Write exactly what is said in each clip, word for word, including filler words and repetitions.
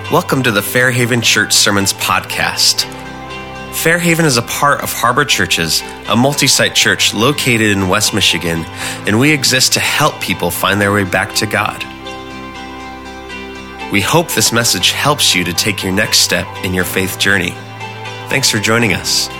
Welcome to the Fairhaven Church Sermons Podcast. Fairhaven is a part of Harbor Churches, a multi-site church located in West Michigan, and we exist to help people find their way back to God. We hope this message helps you to take your next step in your faith journey. Thanks for joining us.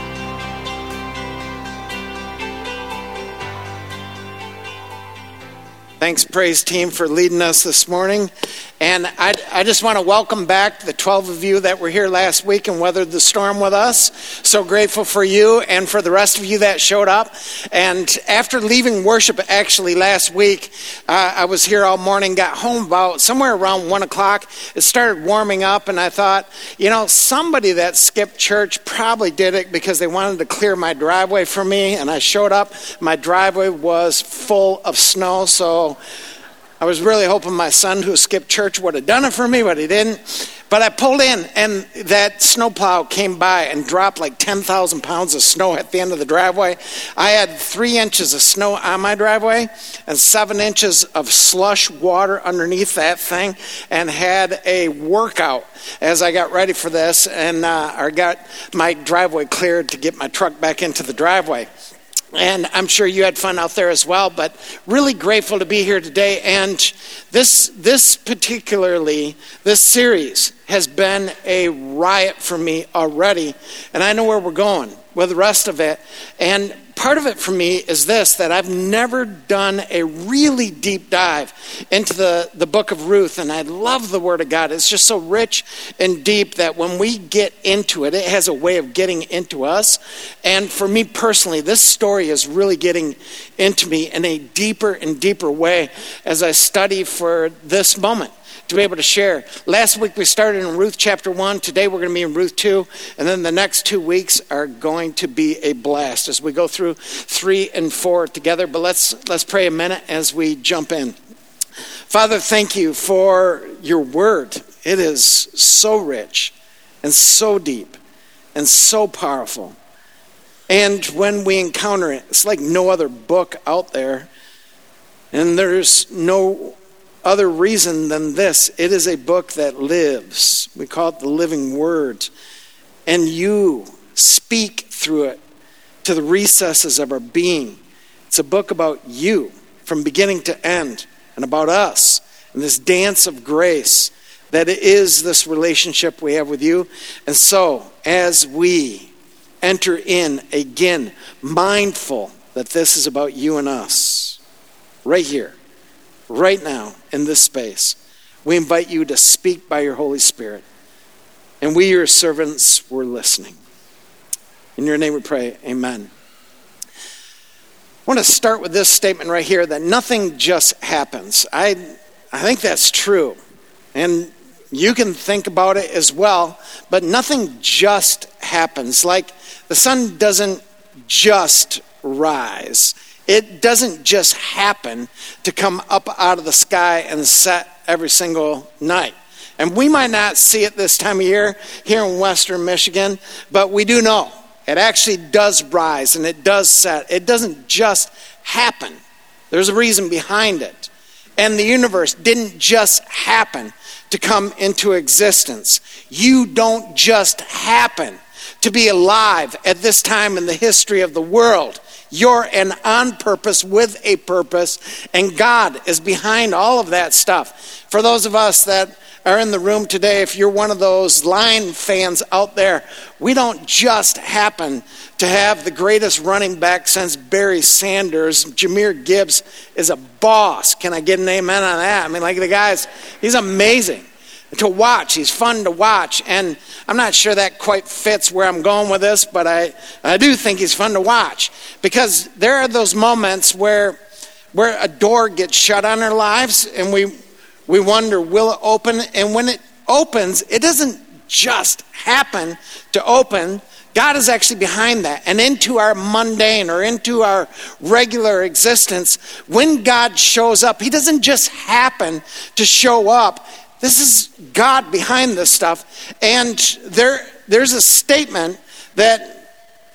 Thanks, praise team, for leading us this morning. And I, I just want to welcome back the twelve of you that were here last week and weathered the storm with us. So grateful for you and for the rest of you that showed up. And after leaving worship actually last week, uh, I was here all morning, got home about somewhere around one o'clock. It started warming up and I thought, you know, somebody that skipped church probably did it because they wanted to clear my driveway for me. And I showed up, my driveway was full of snow, so I was really hoping my son who skipped church would have done it for me, but he didn't. But I pulled in, and that snowplow came by and dropped like ten thousand pounds of snow at the end of the driveway. I had three inches of snow on my driveway and seven inches of slush water underneath that thing, and had a workout as I got ready for this, and uh, I got my driveway cleared to get my truck back into the driveway. And I'm sure you had fun out there as well, but really grateful to be here today. And this this particularly, this series has been a riot for me already. And I know where we're going with the rest of it. And part of it for me is this, that I've never done a really deep dive into the, the book of Ruth. And I love the Word of God. It's just so rich and deep that when we get into it, it has a way of getting into us. And for me personally, this story is really getting into me in a deeper and deeper way as I study for this moment to be able to share. Last week we started in Ruth chapter one. Today we're going to be in Ruth two. And then the next two weeks are going to be a blast as we go through three and four together. But let's let's pray a minute as we jump in. Father, thank you for your word. It is so rich and so deep and so powerful. And when we encounter it, it's like no other book out there. And there's no other reason than this. It is a book that lives. We call it the living word. And you speak through it to the recesses of our being. It's a book about you from beginning to end and about us and this dance of grace that it is this relationship we have with you. And so as we enter in again, mindful that this is about you and us, right here, right now, in this space, we invite you to speak by your Holy Spirit. And we, your servants, were listening. In your name we pray, amen. I want to start with this statement right here, that nothing just happens. I, I think that's true. And you can think about it as well, but nothing just happens. Like the sun doesn't just rise. It doesn't just happen to come up out of the sky and set every single night. And we might not see it this time of year here in Western Michigan, but we do know it actually does rise and it does set. It doesn't just happen. There's a reason behind it. And the universe didn't just happen to come into existence. You don't just happen to be alive at this time in the history of the world. You're an on purpose with a purpose, and God is behind all of that stuff. For those of us that are in the room today, if you're one of those Lion fans out there, we don't just happen to have the greatest running back since Barry Sanders. Jahmyr Gibbs is a boss. Can I get an amen on that? I mean, like the guy's, he's amazing to watch. He's fun to watch. And I'm not sure that quite fits where I'm going with this, but I, I do think he's fun to watch. Because there are those moments where where a door gets shut on our lives and we we wonder, will it open? And when it opens, it doesn't just happen to open. God is actually behind that. And into our mundane or into our regular existence, when God shows up, he doesn't just happen to show up. This is God behind this stuff. And there, there's a statement that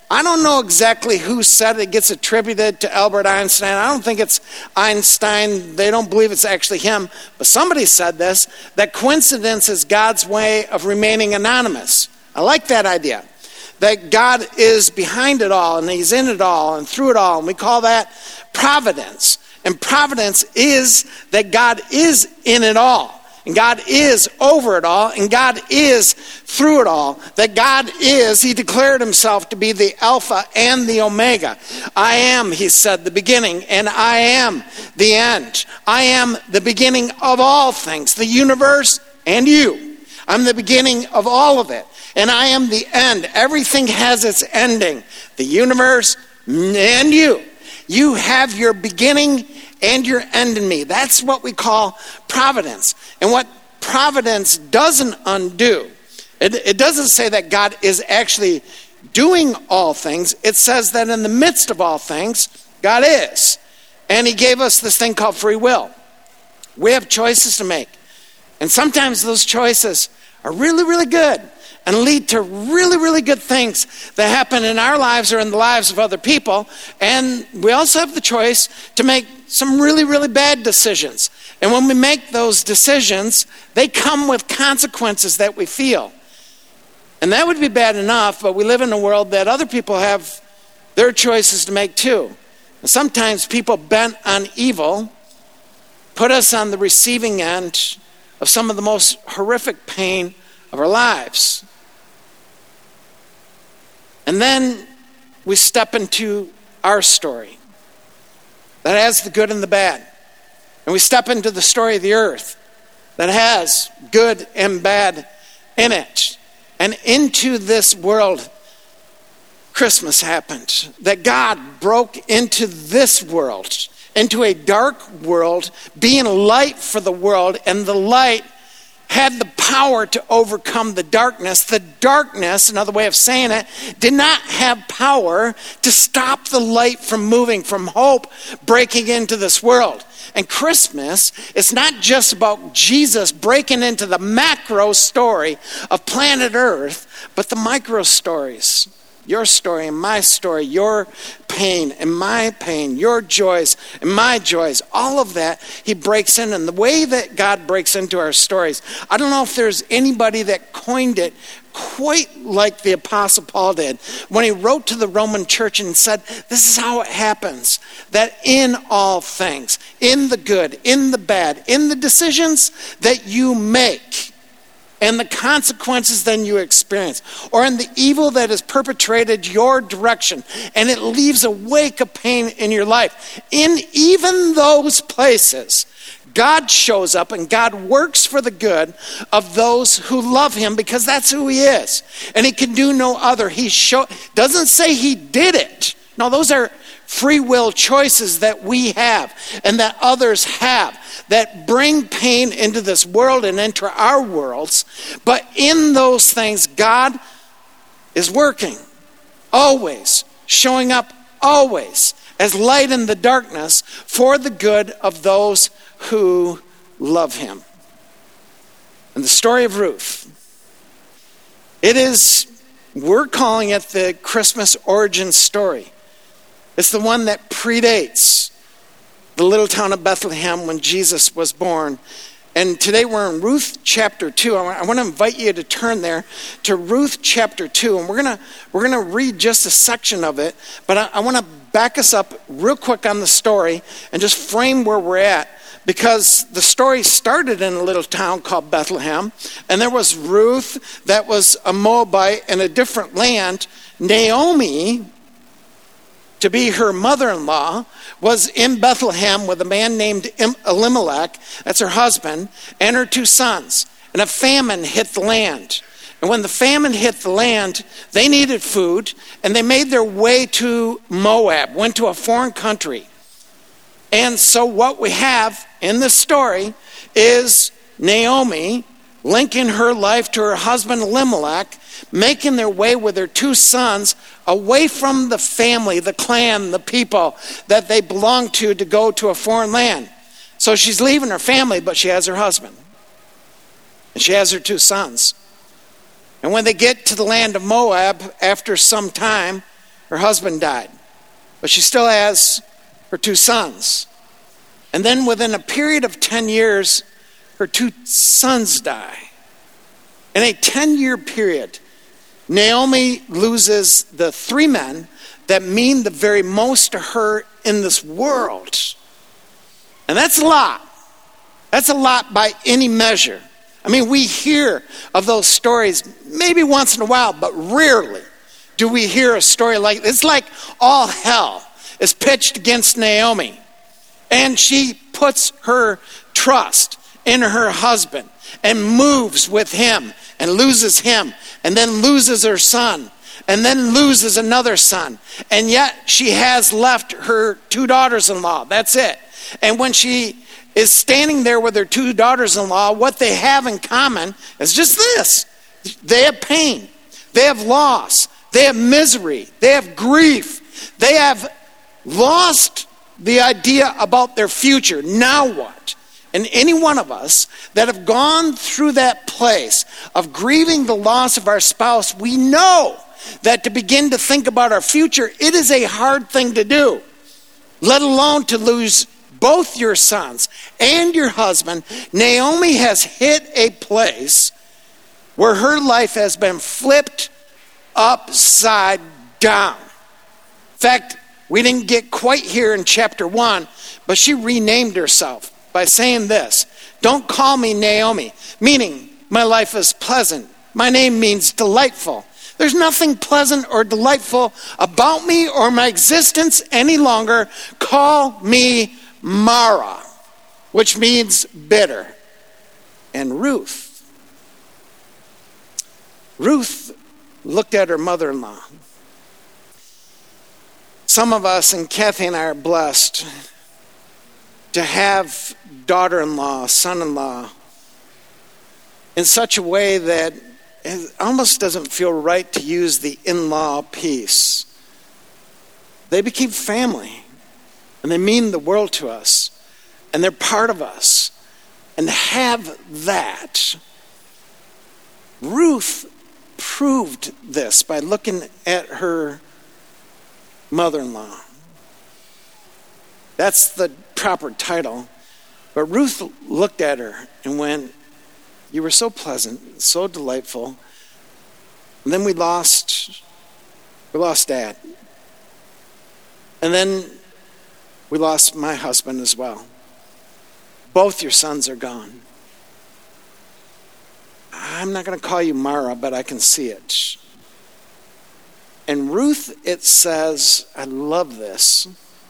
I don't know exactly who said it. It gets attributed to Albert Einstein. I don't think it's Einstein. They don't believe it's actually him. But somebody said this, that coincidence is God's way of remaining anonymous. I like that idea. That God is behind it all, and he's in it all, and through it all. And we call that providence. And providence is that God is in it all. And God is over it all, and God is through it all. That God is, he declared himself to be the Alpha and the Omega. I am, he said, the beginning, and I am the end. I am the beginning of all things, the universe and you. I'm the beginning of all of it, and I am the end. Everything has its ending, the universe and you. You have your beginning and your end in me. That's what we call providence. And what providence doesn't undo, it, it doesn't say that God is actually doing all things. It says that in the midst of all things, God is. And he gave us this thing called free will. We have choices to make. And sometimes those choices are really, really good and lead to really, really good things that happen in our lives or in the lives of other people. And we also have the choice to make some really, really bad decisions. And when we make those decisions, they come with consequences that we feel. And that would be bad enough, but we live in a world that other people have their choices to make too. And sometimes people bent on evil put us on the receiving end of some of the most horrific pain of our lives. And then we step into our story that has the good and the bad. And we step into the story of the earth that has good and bad in it. And into this world, Christmas happened. That God broke into this world, into a dark world, being light for the world, and the light had the power to overcome the darkness. The darkness, another way of saying it, did not have power to stop the light from moving, from hope breaking into this world. And Christmas is not just about Jesus breaking into the macro story of planet Earth, but the micro stories. Your story and my story, your pain and my pain, your joys and my joys, all of that he breaks in. And the way that God breaks into our stories, I don't know if there's anybody that coined it quite like the Apostle Paul did when he wrote to the Roman church and said, this is how it happens, that in all things, in the good, in the bad, in the decisions that you make, and the consequences then you experience, or in the evil that is perpetrated your direction, and it leaves a wake of pain in your life. In even those places, God shows up and God works for the good of those who love him, because that's who he is. And he can do no other. He show, doesn't say he did it. No, those are free will choices that we have and that others have that bring pain into this world and into our worlds. But in those things, God is working, always, showing up always as light in the darkness for the good of those who love him. And the story of Ruth, it is, we're calling it the Christmas origin story. It's the one that predates the little town of Bethlehem when Jesus was born. And today we're in Ruth chapter two. I want to invite you to turn there to Ruth chapter two. And we're going to we're going to read just a section of it. But I, I want to back us up real quick on the story and just frame where we're at. Because the story started in a little town called Bethlehem. And there was Ruth that was a Moabite in a different land. Naomi, to be her mother-in-law, was in Bethlehem with a man named Elimelech, that's her husband, and her two sons. And a famine hit the land. And when the famine hit the land, they needed food, and they made their way to Moab, went to a foreign country. And so what we have in this story is Naomi linking her life to her husband Elimelech, making their way with their two sons away from the family, the clan, the people that they belong to to go to a foreign land. So she's leaving her family, but she has her husband. And she has her two sons. And when they get to the land of Moab, after some time, her husband died, but she still has her two sons. And then within a period of ten years, her two sons die. In a ten-year period, Naomi loses the three men that mean the very most to her in this world. And that's a lot. That's a lot by any measure. I mean, we hear of those stories maybe once in a while, but rarely do we hear a story like this. It's like all hell is pitched against Naomi. And she puts her trust in her husband and moves with him and loses him and then loses her son and then loses another son. And yet she has left her two daughters-in-law. That's it. And when she is standing there with her two daughters-in-law, what they have in common is just this. They have pain. They have loss. They have misery. They have grief. They have lost the idea about their future. Now what? And any one of us that have gone through that place of grieving the loss of our spouse, we know that to begin to think about our future, it is a hard thing to do, let alone to lose both your sons and your husband. Naomi has hit a place where her life has been flipped upside down. In fact, we didn't get quite here in chapter one, but she renamed herself by saying this: don't call me Naomi, meaning my life is pleasant. My name means delightful. There's nothing pleasant or delightful about me or my existence any longer. Call me Mara, which means bitter. And Ruth. Ruth looked at her mother-in-law. Some of us, and Kathy and I, are blessed to have daughter-in-law, son-in-law in such a way that it almost doesn't feel right to use the in-law piece. They became family, and they mean the world to us, and they're part of us. And to have that, Ruth proved this by looking at her mother-in-law. That's the proper title. But Ruth looked at her and went, you were so pleasant, so delightful. And then we lost, we lost Dad. And then we lost my husband as well. Both your sons are gone. I'm not going to call you Mara, but I can see it. And Ruth, it says, I love this,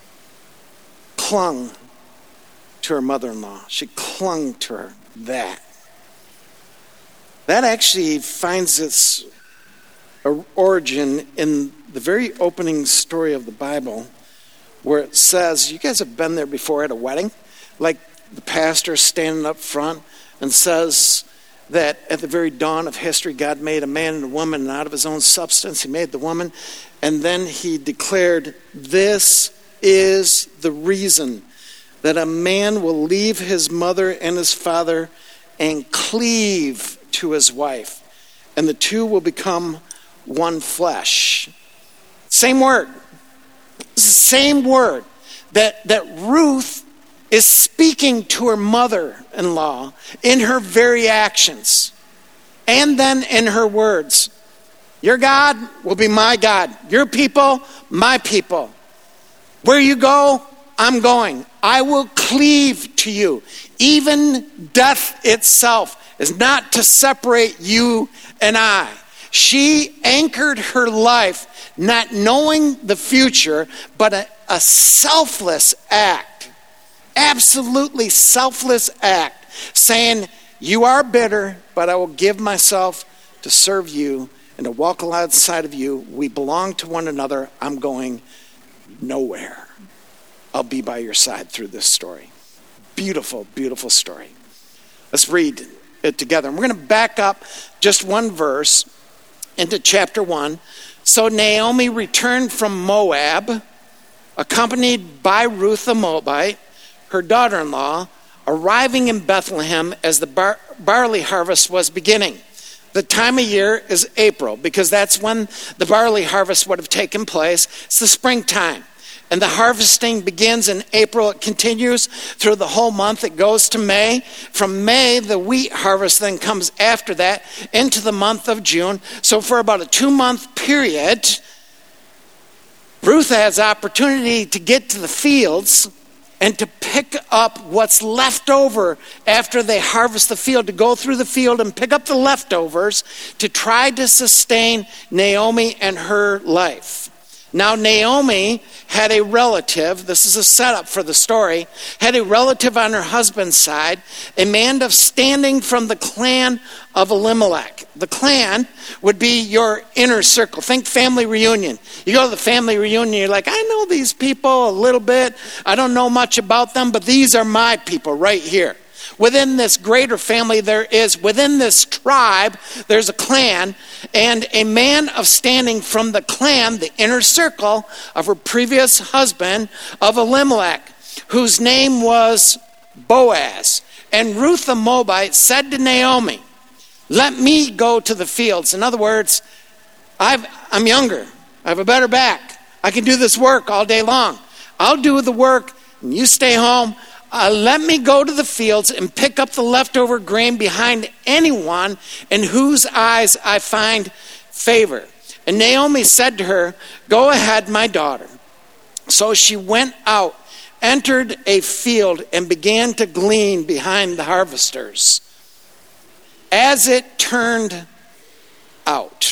clung to her mother-in-law. She clung to her. That. That actually finds its origin in the very opening story of the Bible, where it says, you guys have been there before at a wedding? Like the pastor standing up front and says that at the very dawn of history, God made a man and a woman, and out of his own substance, he made the woman. And then he declared, this is the reason that a man will leave his mother and his father and cleave to his wife, and the two will become one flesh. Same word. It's the same word that, that Ruth is speaking to her mother-in-law in her very actions, and then in her words. Your God will be my God. Your people, my people. Where you go, I'm going. I will cleave to you. Even death itself is not to separate you and I. She anchored her life not knowing the future, but a, a selfless act. Absolutely selfless act. Saying, you are bitter, but I will give myself to serve you and to walk alongside of you. We belong to one another. I'm going nowhere. I'll be by your side through this story. Beautiful, beautiful story. Let's read it together. And we're going to back up just one verse into chapter one. So Naomi returned from Moab, accompanied by Ruth the Moabite, her daughter-in-law, arriving in Bethlehem as the bar- barley harvest was beginning. The time of year is April because that's when the barley harvest would have taken place. It's the springtime. And the harvesting begins in April. It continues through the whole month. It goes to May. From May, the wheat harvest then comes after that into the month of June. So for about a two-month period, Ruth has opportunity to get to the fields and to pick up what's left over after they harvest the field, to go through the field and pick up the leftovers to try to sustain Naomi and her life. Now, Naomi had a relative, this is a setup for the story, had a relative on her husband's side, a man of standing from the clan of Elimelech. The clan would be your inner circle. Think family reunion. You go to the family reunion, you're like, I know these people a little bit. I don't know much about them, but these are my people right here. Within this greater family there is, within this tribe, there's a clan, and a man of standing from the clan, the inner circle of her previous husband of Elimelech, whose name was Boaz. And Ruth the Moabite said to Naomi, let me go to the fields. In other words, I've, I'm younger. I have a better back. I can do this work all day long. I'll do the work, and you stay home. Uh, let me go to the fields and pick up the leftover grain behind anyone in whose eyes I find favor. And Naomi said to her, go ahead, my daughter. So she went out, entered a field, and began to glean behind the harvesters. As it turned out,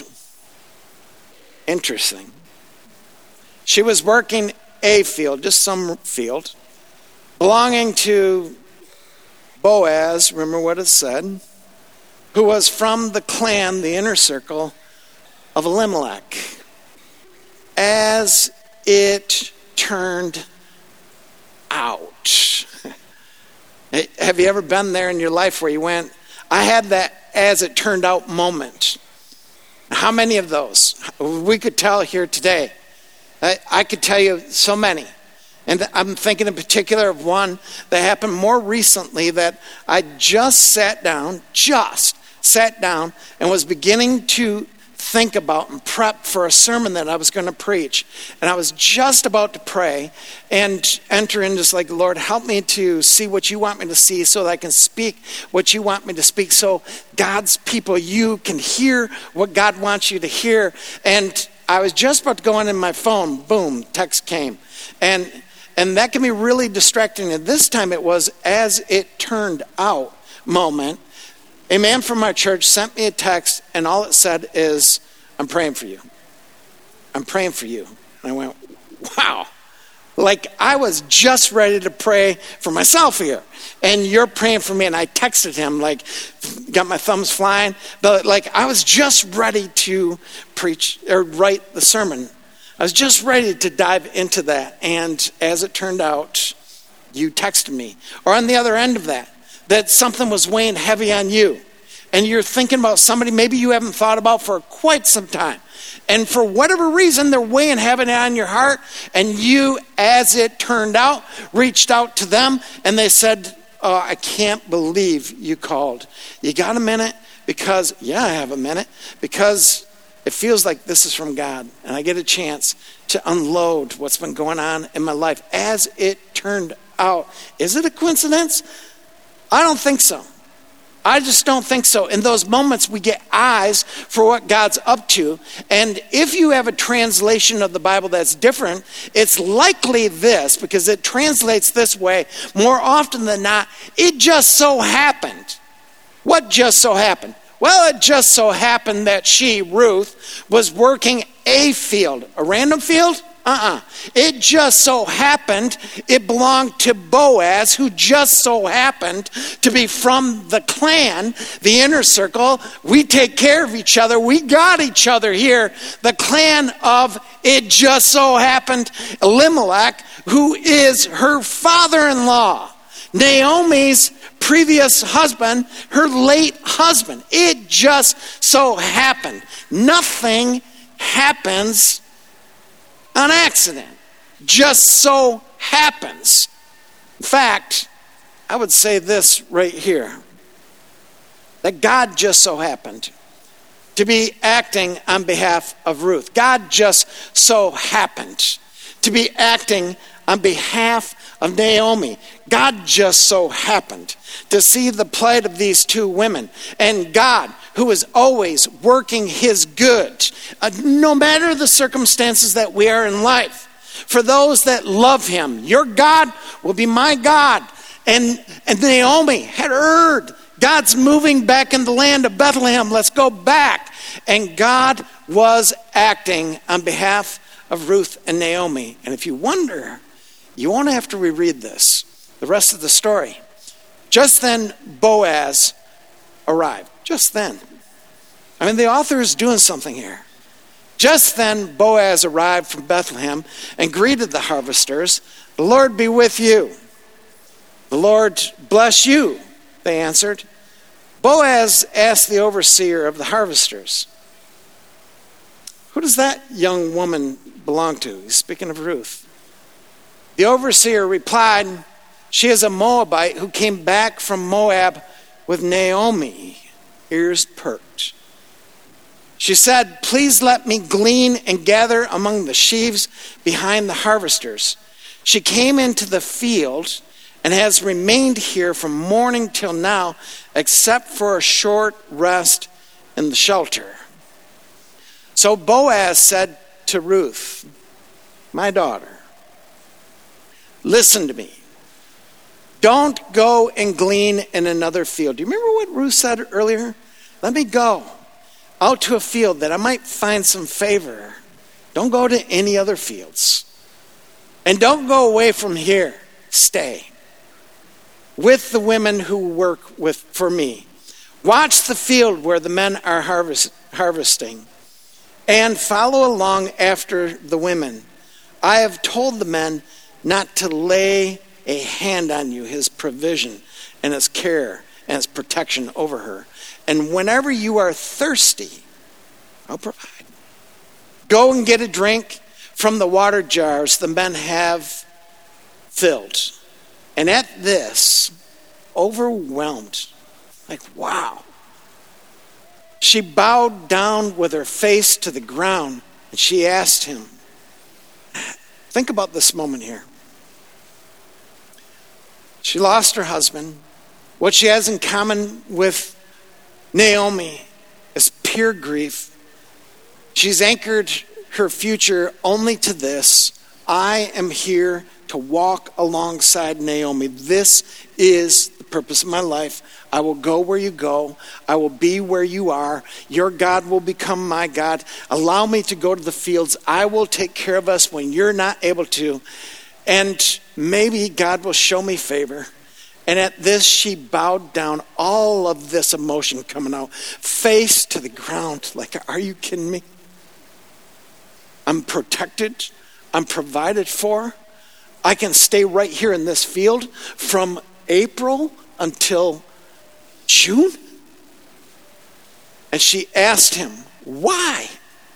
interesting, she was working a field, just some field, belonging to Boaz, remember what it said, who was from the clan, the inner circle of Elimelech. As it turned out. Have you ever been there in your life where you went, I had that as it turned out moment? How many of those? We could tell here today. I, I could tell you so many. And I'm thinking in particular of one that happened more recently that I just sat down, just sat down and was beginning to think about and prep for a sermon that I was going to preach. And I was just about to pray and enter in just like, Lord, help me to see what you want me to see so that I can speak what you want me to speak. So God's people, you can hear what God wants you to hear. And I was just about to go in in my phone, boom, text came. And And that can be really distracting. And this time it was as it turned out moment. A man from our church sent me a text, and all it said is, I'm praying for you. I'm praying for you. And I went, wow. Like I was just ready to pray for myself here. And you're praying for me. And I texted him, like, got my thumbs flying. But like I was just ready to preach or write the sermon. I was just ready to dive into that. And as it turned out, you texted me. Or on the other end of that, that something was weighing heavy on you. And you're thinking about somebody maybe you haven't thought about for quite some time. And for whatever reason, they're weighing heavy on your heart. And you, as it turned out, reached out to them. And they said, oh, I can't believe you called. You got a minute? Because, yeah, I have a minute. Because it feels like this is from God, and I get a chance to unload what's been going on in my life. As it turned out, is it a coincidence? I don't think so. I just don't think so. In those moments, we get eyes for what God's up to. And if you have a translation of the Bible that's different, it's likely this, because it translates this way more often than not. It just so happened. What just so happened? Well, it just so happened that she, Ruth, was working a field. A random field? Uh-uh. It just so happened it belonged to Boaz, who just so happened to be from the clan, the inner circle. We take care of each other. We got each other here. The clan of, it just so happened, Elimelech, who is her father-in-law. Naomi's previous husband, her late husband. It just so happened. Nothing happens on accident. Just so happens. In fact, I would say this right here. That God just so happened to be acting on behalf of Ruth. God just so happened to be acting on behalf of Naomi. God just so happened to see the plight of these two women. And God, who is always working his good, uh, no matter the circumstances that we are in life, for those that love him, your God will be my God. And, and Naomi had heard, God's moving back in the land of Bethlehem. Let's go back. And God was acting on behalf of Ruth and Naomi. And if you wonder, you won't have to reread this, the rest of the story. Just then, Boaz arrived. Just then. I mean, the author is doing something here. Just then, Boaz arrived from Bethlehem and greeted the harvesters. The Lord be with you. The Lord bless you, they answered. Boaz asked the overseer of the harvesters, who does that young woman belong to? He's speaking of Ruth. The overseer replied, she is a Moabite who came back from Moab with Naomi, ears perked. She said, please let me glean and gather among the sheaves behind the harvesters. She came into the field and has remained here from morning till now, except for a short rest in the shelter. So Boaz said to Ruth, my daughter, listen to me. Don't go and glean in another field. Do you remember what Ruth said earlier? Let me go out to a field that I might find some favor. Don't go to any other fields. And don't go away from here. Stay with the women who work with for me. Watch the field where the men are harvest, harvesting and follow along after the women. I have told the men not to lay a hand on you, his provision and his care and his protection over her. And whenever you are thirsty, I'll provide. Go and get a drink from the water jars the men have filled. And at this, overwhelmed, like, wow, she bowed down with her face to the ground and she asked him, think about this moment here. She lost her husband. What she has in common with Naomi is pure grief. She's anchored her future only to this. I am here to walk alongside Naomi. This is the purpose of my life. I will go where you go. I will be where you are. Your God will become my God. Allow me to go to the fields. I will take care of us when you're not able to. And maybe God will show me favor. And at this, she bowed down, all of this emotion coming out, face to the ground, like, are you kidding me? I'm protected. I'm provided for. I can stay right here in this field from April until June. And she asked him, why?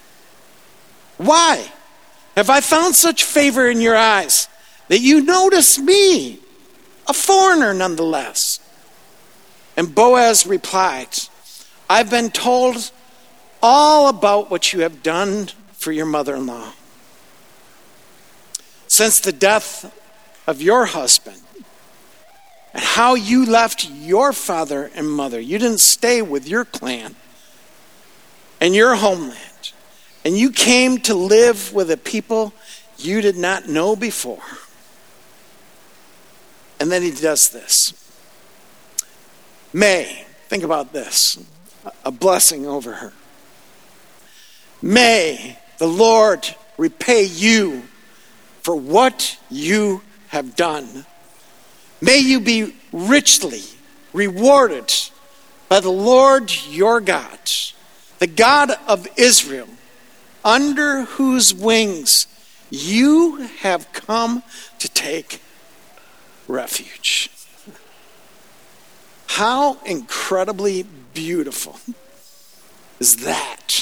Why have I found such favor in your eyes that you notice me, a foreigner nonetheless? And Boaz replied, I've been told all about what you have done for your mother-in-law. Since the death of your husband and how you left your father and mother, you didn't stay with your clan and your homeland, and you came to live with a people you did not know before. And then he does this. May, think about this, a blessing over her. May the Lord repay you for what you have done. May you be richly rewarded by the Lord your God, the God of Israel, under whose wings you have come to take refuge. How incredibly beautiful is that?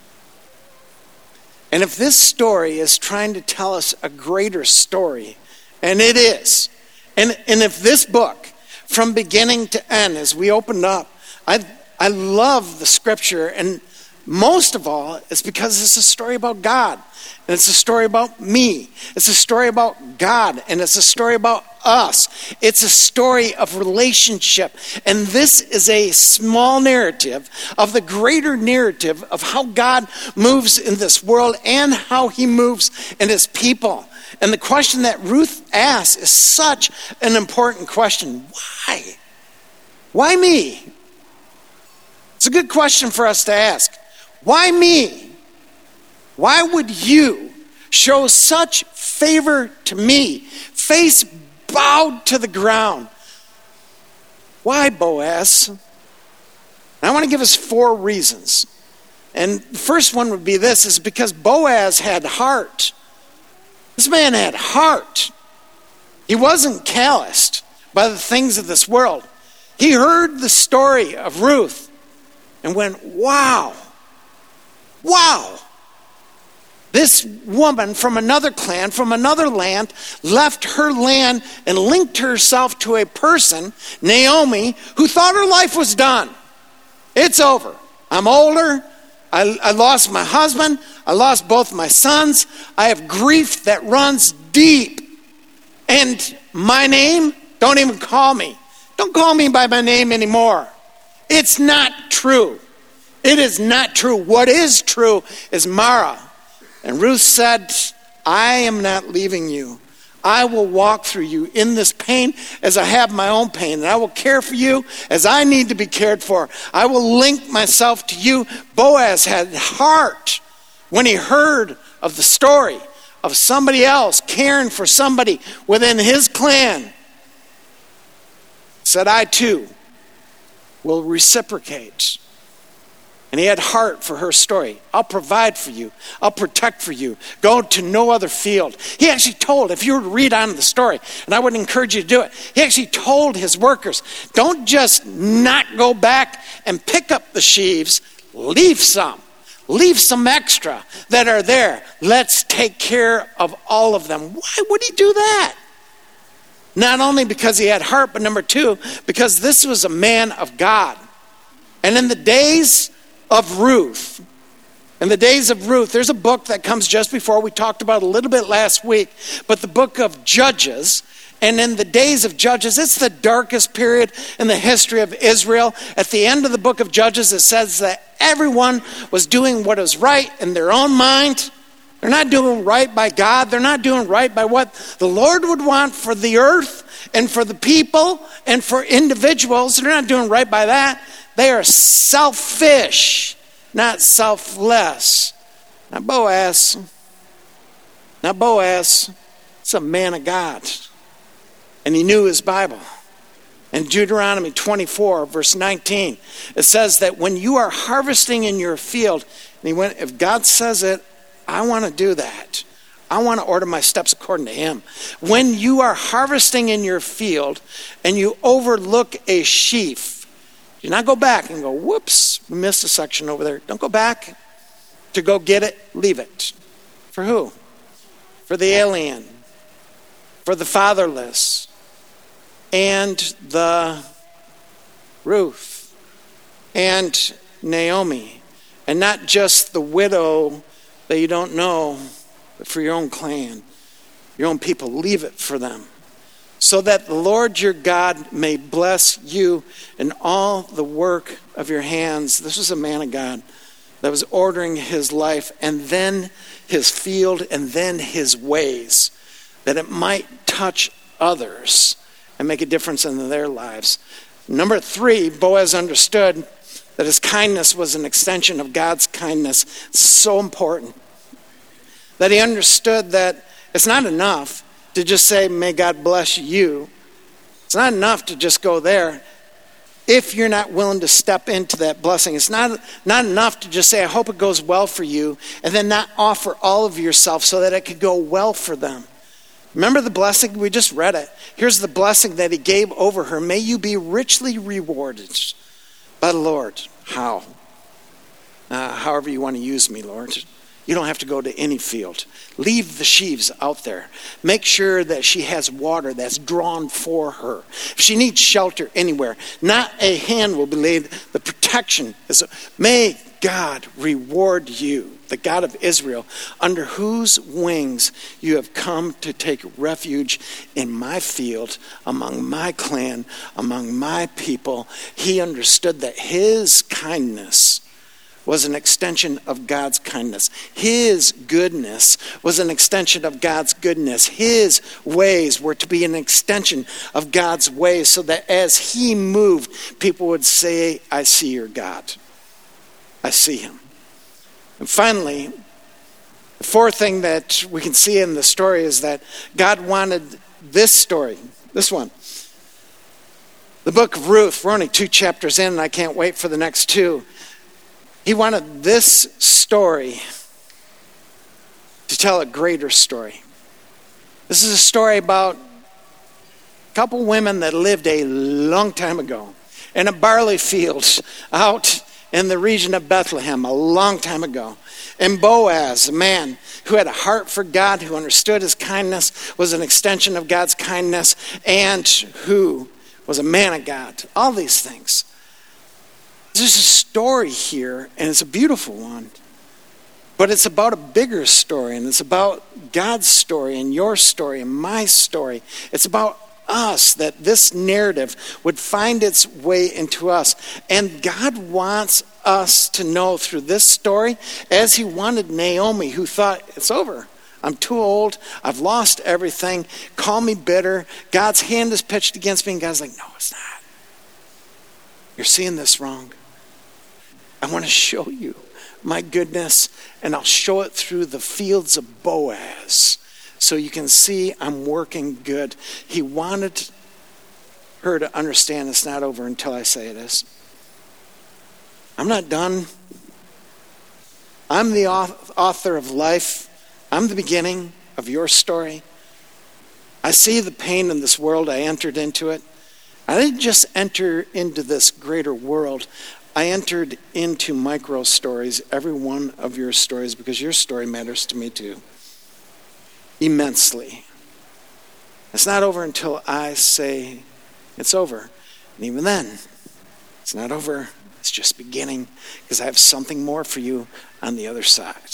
And if this story is trying to tell us a greater story, and it is, and, and if this book, from beginning to end, as we opened up, I I love the scripture, and most of all, it's because it's a story about God. And it's a story about me. It's a story about God. And it's a story about us. It's a story of relationship. And this is a small narrative of the greater narrative of how God moves in this world and how he moves in his people. And the question that Ruth asks is such an important question. Why? Why me? It's a good question for us to ask. Why me? Why would you show such favor to me? Face bowed to the ground. Why, Boaz? And I want to give us four reasons. And the first one would be this, is because Boaz had heart. This man had heart. He wasn't calloused by the things of this world. He heard the story of Ruth and went, wow, wow. This woman from another clan, from another land, left her land and linked herself to a person, Naomi, who thought her life was done. It's over. I'm older. I, I lost my husband. I lost both my sons. I have grief that runs deep. And my name, don't even call me. Don't call me by my name anymore. It's not true. It is not true. What is true is Mara. And Ruth said, I am not leaving you. I will walk through you in this pain as I have my own pain. And I will care for you as I need to be cared for. I will link myself to you. Boaz had heart when he heard of the story of somebody else caring for somebody within his clan. Said, I too will reciprocate. And he had heart for her story. I'll provide for you. I'll protect for you. Go to no other field. He actually told, if you were to read on the story, and I would encourage you to do it, he actually told his workers, don't just not go back and pick up the sheaves. Leave some. Leave some extra that are there. Let's take care of all of them. Why would he do that? Not only because he had heart, but number two, because this was a man of God. And in the days of Ruth, in the days of Ruth, there's a book that comes just before, we talked about a little bit last week, but the book of Judges. And in the days of Judges, it's the darkest period in the history of Israel. At the end of the book of Judges, it says that everyone was doing what is right in their own mind. They're not doing right by God. They're not doing right by what the Lord would want for the earth and for the people and for individuals. They're not doing right by that. They are selfish, not selfless. Now Boaz, now Boaz is a man of God. And he knew his Bible. In Deuteronomy twenty-four, verse nineteen, it says that when you are harvesting in your field, and he went, if God says it, I want to do that. I want to order my steps according to him. When you are harvesting in your field and you overlook a sheaf, do not go back and go, whoops, we missed a section over there. Don't go back to go get it. Leave it. For who? For the alien, for the fatherless, and the Ruth, and Naomi. And not just the widow that you don't know, but for your own clan, your own people. Leave it for them. So that the Lord your God may bless you in all the work of your hands. This was a man of God that was ordering his life and then his field and then his ways, that it might touch others and make a difference in their lives. Number three, Boaz understood that his kindness was an extension of God's kindness. It's so important. That he understood that it's not enough to just say, may God bless you. It's not enough to just go there if you're not willing to step into that blessing. It's not, not enough to just say, I hope it goes well for you, and then not offer all of yourself so that it could go well for them. Remember the blessing? We just read it. Here's the blessing that he gave over her. May you be richly rewarded by the Lord. How? Uh, however you want to use me, Lord. You don't have to go to any field. Leave the sheaves out there. Make sure that she has water that's drawn for her. If she needs shelter anywhere, not a hand will be laid. The protection is, may God reward you, the God of Israel, under whose wings you have come to take refuge in my field, among my clan, among my people. He understood that his kindness was an extension of God's kindness. His goodness was an extension of God's goodness. His ways were to be an extension of God's ways, so that as he moved, people would say, I see your God. I see him. And finally, the fourth thing that we can see in the story is that God wanted this story, this one. The book of Ruth, we're only two chapters in, and I can't wait for the next two. He wanted this story to tell a greater story. This is a story about a couple women that lived a long time ago in a barley field out in the region of Bethlehem a long time ago. And Boaz, a man who had a heart for God, who understood his kindness, was an extension of God's kindness, and who was a man of God. All these things. There's a story here, and it's a beautiful one. But it's about a bigger story, and it's about God's story and your story and my story. It's about us, that this narrative would find its way into us. And God wants us to know through this story, as he wanted Naomi, who thought, it's over. I'm too old. I've lost everything. Call me bitter. God's hand is pitched against me. And God's like, no, it's not. You're seeing this wrong. I want to show you my goodness, and I'll show it through the fields of Boaz, so you can see I'm working good. He wanted her to understand it's not over until I say it is. I'm not done. I'm the author of life. I'm the beginning of your story. I see the pain in this world. I entered into it. I didn't just enter into this greater world. I entered into micro stories, every one of your stories, because your story matters to me too. Immensely. It's not over until I say it's over. And even then, it's not over. It's just beginning, because I have something more for you on the other side.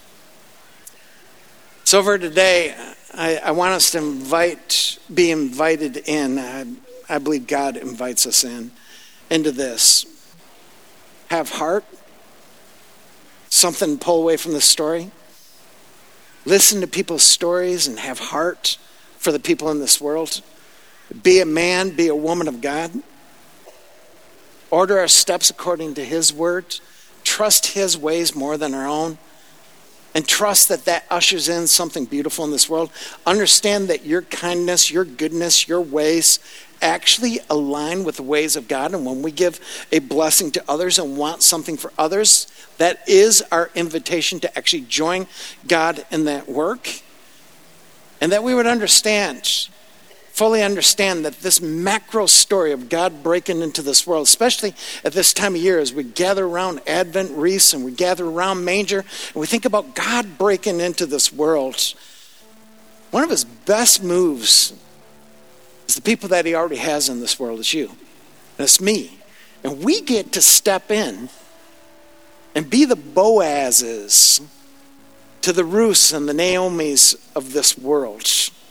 So for today, I, I want us to invite, be invited in. I, I believe God invites us in, into this. Have heart. Something to pull away from the story. Listen to people's stories and have heart for the people in this world. Be a man, be a woman of God. Order our steps according to his word. Trust his ways more than our own. And trust that that ushers in something beautiful in this world. Understand that your kindness, your goodness, your ways actually align with the ways of God. And when we give a blessing to others and want something for others, that is our invitation to actually join God in that work. And that we would understand, fully understand that this macro story of God breaking into this world, especially at this time of year as we gather around Advent wreaths and we gather around manger and we think about God breaking into this world, one of his best moves is the people that he already has in this world. It's you. And it's me. And we get to step in and be the Boazes to the Ruths and the Naomis of this world.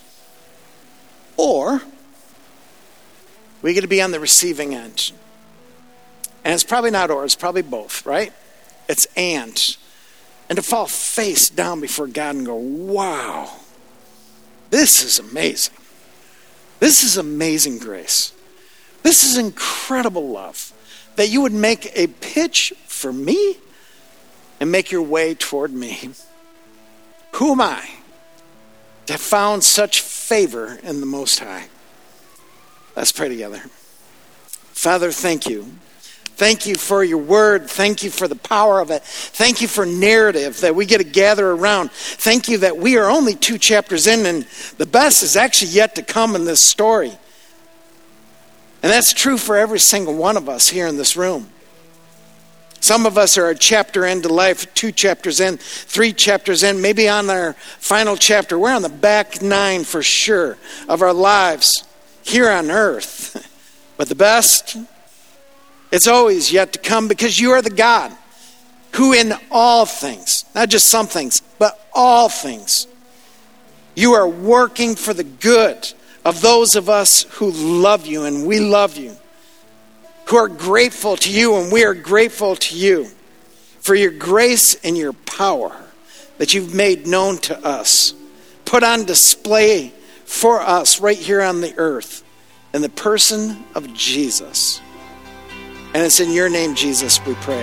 Or we get to be on the receiving end. And it's probably not or, it's probably both, right? It's and. And to fall face down before God and go, wow, this is amazing. This is amazing grace. This is incredible love. That you would make a pitch for me and make your way toward me. Who am I to have found such favor in the Most High? Let's pray together. Father, thank you. Thank you for your word. Thank you for the power of it. Thank you for narrative that we get to gather around. Thank you that we are only two chapters in, and the best is actually yet to come in this story. And that's true for every single one of us here in this room. Some of us are a chapter into life, two chapters in, three chapters in, maybe on our final chapter. We're on the back nine for sure of our lives here on earth. But the best, it's always yet to come, because you are the God who in all things, not just some things, but all things, you are working for the good of those of us who love you, and we love you, who are grateful to you, and we are grateful to you for your grace and your power that you've made known to us, put on display for us right here on the earth in the person of Jesus. And it's in your name, Jesus, we pray.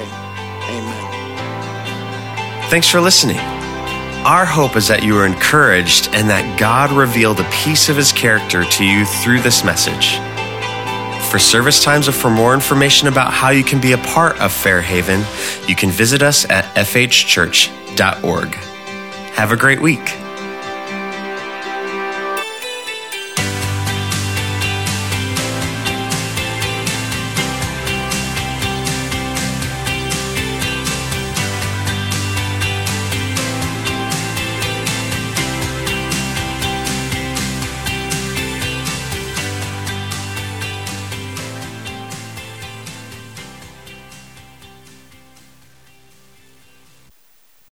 Amen. Thanks for listening. Our hope is that you are encouraged and that God revealed a piece of his character to you through this message. For service times or for more information about how you can be a part of Fairhaven, you can visit us at f h church dot org. Have a great week.